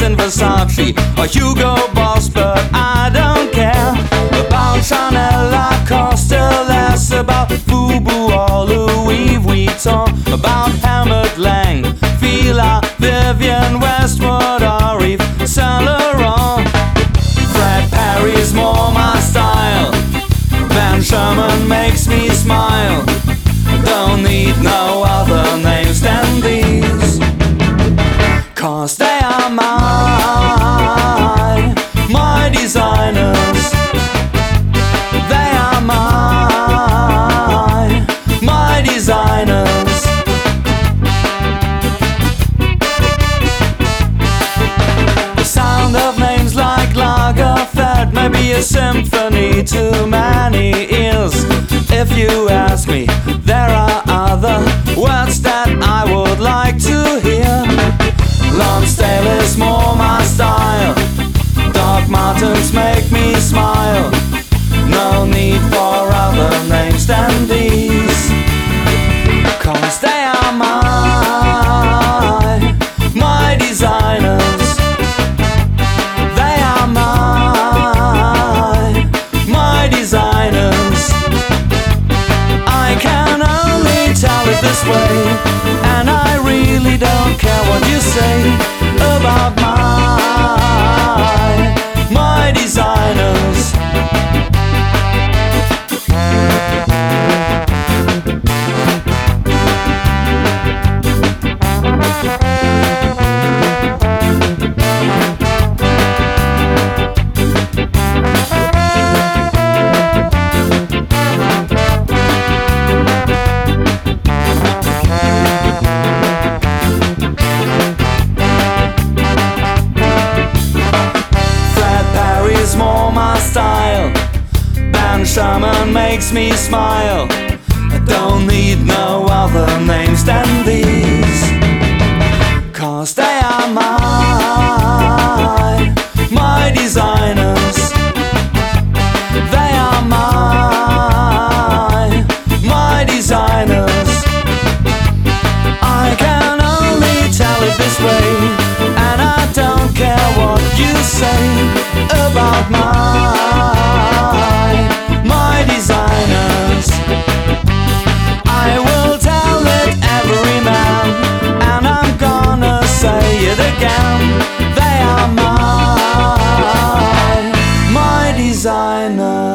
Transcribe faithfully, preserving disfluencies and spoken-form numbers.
in Versace or Hugo Boss, but I don't care about Chanel, Lacoste, less about Fubu or Louis Vuitton, about Helmut Lang, Fila, Vivienne Westwood or Yves Saint Laurent. Fred Perry's more my style, Ben Sherman makes me smile. Don't need no other names than these, 'cause they are my, my designers. They are my, my designers. The sound of names like Lagerfeld may be a symphony to many ears. If you ask me, there are other words that I would like to hear. Lonsdale is more my style, Doc Martens make me smile. No need for other names than these, 'cause they are my, my designers. They are my, my designers. I can only tell it this way, and I really don't care what you say about my, my designers. More my style, Ben Sherman makes me smile. I don't need no other names than these, 'cause they are my, my designers. They are my, my designers. I can only tell it this way, and I don't care what you say about my, my designers. I will tell it every man, and I'm gonna say it again. They are my, my designers.